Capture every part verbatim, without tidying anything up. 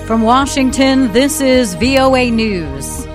From Washington, this is V O A News.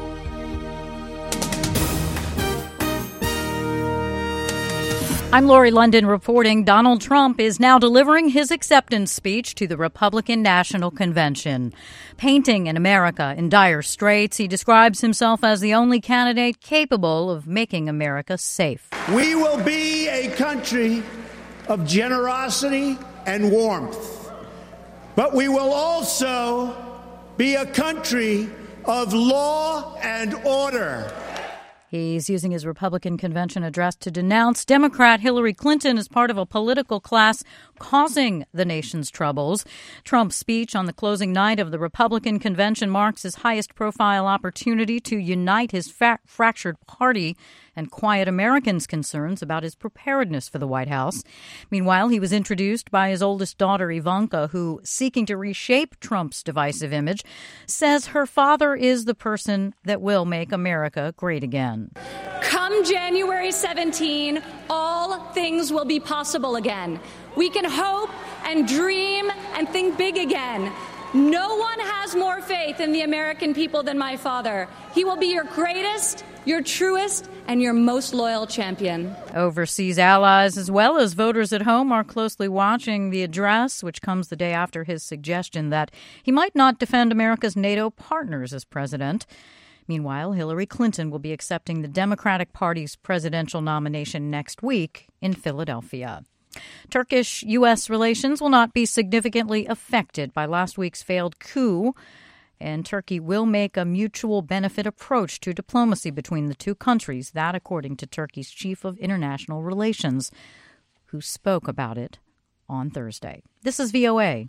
I'm Lori London reporting Donald Trump is now delivering his acceptance speech to the Republican National Convention. Painting an America in dire straits, he describes himself as the only candidate capable of making America safe. We will be a country of generosity and warmth, but we will also be a country of law and order. He's using his Republican convention address to denounce Democrat Hillary Clinton as part of a political class causing the nation's troubles. Trump's speech on the closing night of the Republican convention marks his highest profile opportunity to unite his fa- fractured party and quiet Americans' concerns about his preparedness for the White House. Meanwhile, he was introduced by his oldest daughter, Ivanka, who, seeking to reshape Trump's divisive image, says her father is the person that will make America great again. Come January seventeenth, all things will be possible again. We can hope and dream and think big again. No one has more faith in the American people than my father. He will be your greatest, your truest, and your most loyal champion. Overseas allies, as well as voters at home, are closely watching the address, which comes the day after his suggestion that he might not defend America's NATO partners as president. Meanwhile, Hillary Clinton will be accepting the Democratic Party's presidential nomination next week in Philadelphia. Turkish-U S relations will not be significantly affected by last week's failed coup, and Turkey will make a mutual benefit approach to diplomacy between the two countries. That, according to Turkey's chief of international relations, who spoke about it on Thursday. This is V O A.